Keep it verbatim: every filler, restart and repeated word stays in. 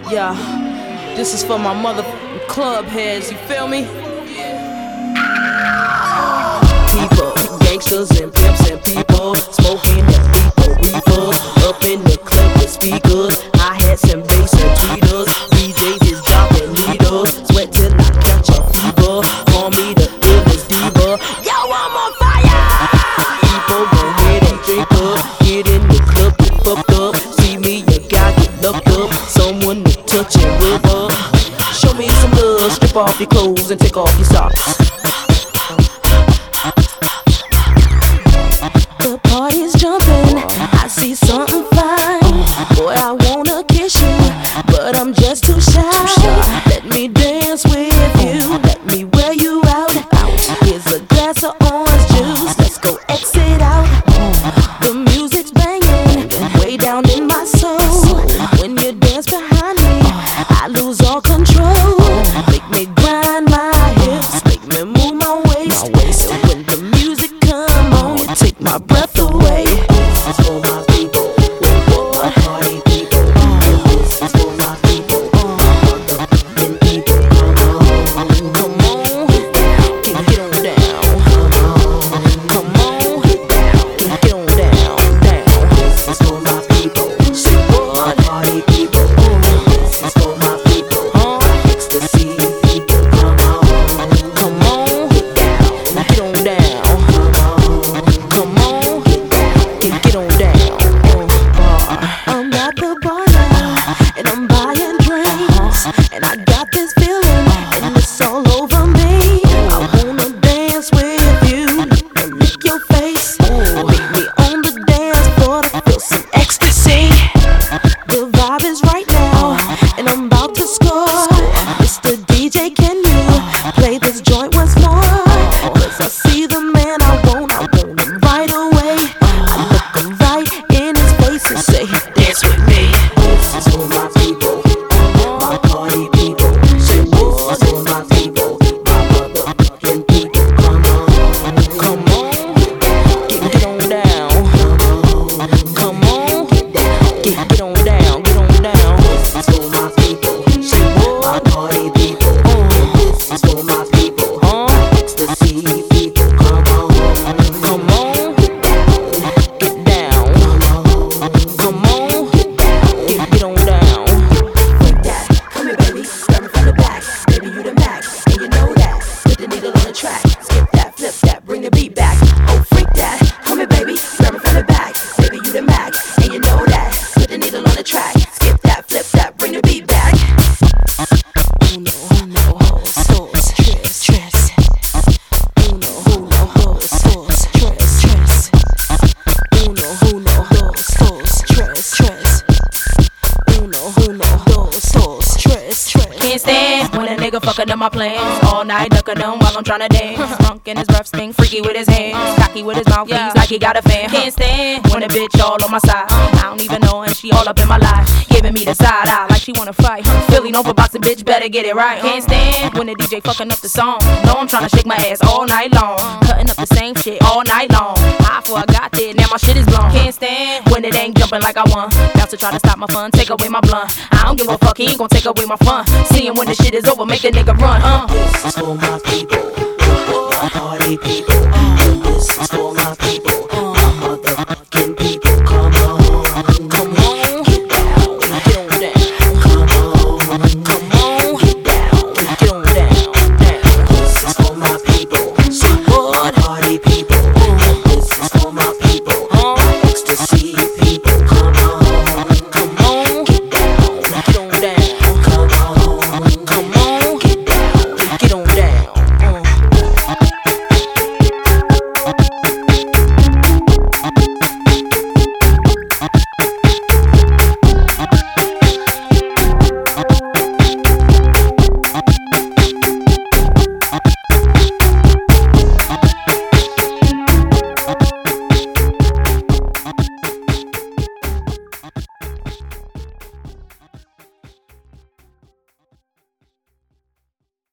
Yeah, this is for my mother club heads, you feel me? People, gangsters and pimps and people smoking that people reefer up in the club with speakers, hi-hats and bass and tweeters. D Js is dropping needles, sweat till I catch a fever. Call me the illest diva. Yo, I'm on fire! People go ahead and drink up, get in the club, get fucked up. See me, you gotta get looked up, someone to touch and rub up. Show me some love, strip off your clothes and take off your socks. The party's jumping, I see something fine. Boy, I wanna kiss you, but I'm just too shy. Let me dance with you, let me wear you out. Here's a glass of orange juice, let's go exit out. The music's banging, way down in my soul. When you dance behind me, I lose all control. Make me grind my hips, make me move my waist. And when the music come on, you take my breath away. This is for my people, my party people. This is for my people, my motherfucking people. Come on, get, get on down. Come on, get down, get, get on down, down. This is for my people, say what? My party people. This is for my people, my ecstasy people. Come on, come on, get down, now get on down. Come on, get down, get, get on down. Uh, I'm at the bar now, and I'm buying drinks. And I got this feeling, and it's all over me. I wanna dance with you, and lick your face. Meet me on the dance floor to feel some ecstasy. The vibe is right now, and I'm about to score. Mister D J, can you play this joint once more? Cause I see the man I want, I want him right away. I look him right in his face and say, dance with me. This is for my people, my party people. Say what? This is for my people, my motherfucking people. Come on, come on, get, get on down. Come on, get down, get, get on down, get on down. This is for my people. Say what? My party people. This is for my people, my ecstasy people. Come on, come on, get down, get down. Come on, get down, get, get on down. Freak that, come here baby, grab me from the back. Baby you the max, and you know that. Put the needle on the track, skip that, flip that, bring the beat back. Oh freak that, come here baby, grab me from the back. Baby you the max, and you know that. Put the needle on the track, skip that, flip that, bring the beat back. Uno, uno, dos, tres, tres. Uno, uno, dos, dos, tres, tres. Uno, uno, dos, dos, tres, tres. Uno, uno, dos, dos, tres, tres. Can't stand when a nigga fucking up my plans. All night ducking them while I'm tryna dance. Drunk in his breath, stink freaky with his hands. Cocky with his mouth, he's like he got a fan. Can't stand when a bitch all on my side. I don't even know and she all up in my life, giving me the side eye like she wanna fight. Feeling overboxing, bitch, better get it right. Can't stand when the D J fucking up the song. Know I'm tryna shake my ass all night long, cutting up the same shit all night long. High before I got there, now my shit is blown. Can't stand when it ain't jumping like I want. Bounce to try to stop my fun, take away my blunt. I don't give a fuck, he ain't gon' take away my fun. Seeing when the shit is over, make the nigga run. Uh. This is for my people, my party people. This is for my people.